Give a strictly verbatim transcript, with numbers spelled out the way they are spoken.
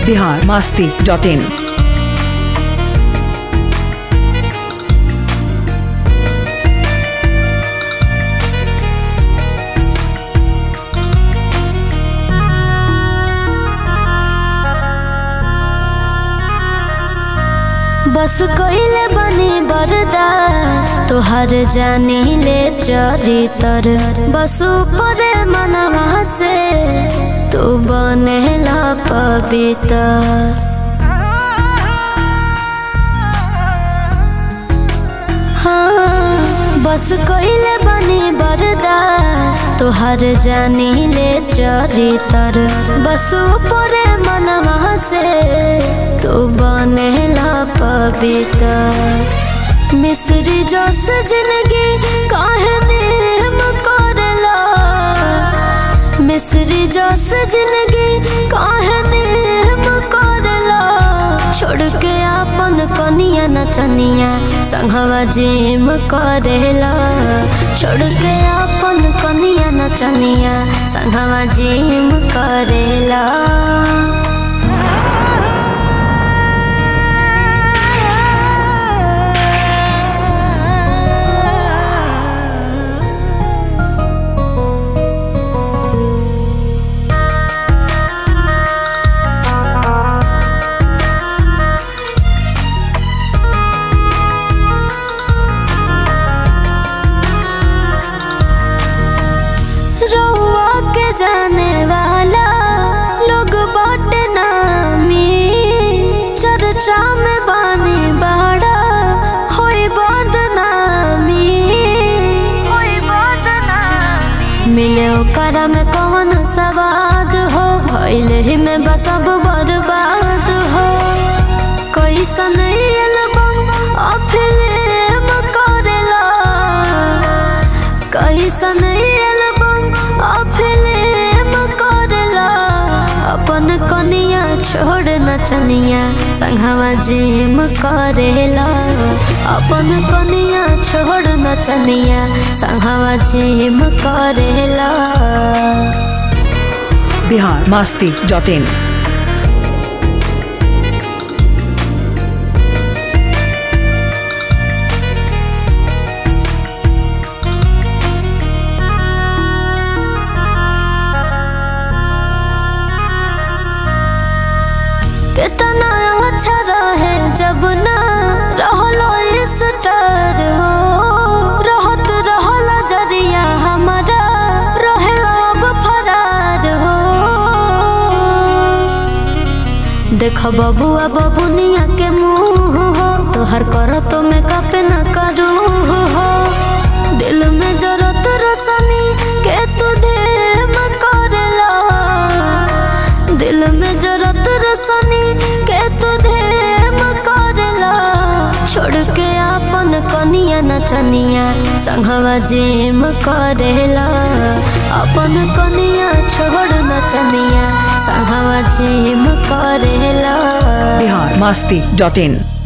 Bihar Masti dot इन। बस कोइले बनी बरदास तोहर जानी ले चरितर बस ऊपर मनवा से तू बनेला पवित्र। हाँ बस कोइले बनी बरदास तोहर जानी ले चरितर बस ऊपर मनवा से तू बनेला पवित्र। मिस्री जोस जिंदगी काहे नेम करला मिस्री जोस जिंदगी काहे नेम करला छोड़ के अपन कनिया नचनिया संगवा जिम करेला छोड़ के अपन कनिया नचनिया संगवा जिम करेला। जाने वाला लोग बाट नामी चर्चा में बानी बड़ा होई बदनामी मिले ओकरा में कौन सवाद हो भइले ही में बस अब बर्बाद हो कैसन एल्बम फिल्म करेला कैसन एल्बम फिल्म अपन कनिया छोड़ नचनिया संगवा जिम करेला अपन कनिया छोड़ नचनिया संगवा जिम करेला। Bihar Masti dot in. कितना अच्छा रहे जब ना रहलो इस डर हो रहत रहला जरिया हमारा रहेला अब फरार हो। देख बबुआ बबुनिया के मुँह हो तोहर करो तो मैं कपे न करू हो दिल में जरूरत रोशनी के तू देम करेला दिल में जरूरत रोशनी के तू देम करेला छोड़ के अपन कनिया नचनिया संगवा जिम करेला अपन कनिया छोड़ नचनिया संगवा जिम करेला। बिहार मस्ती डॉट इन।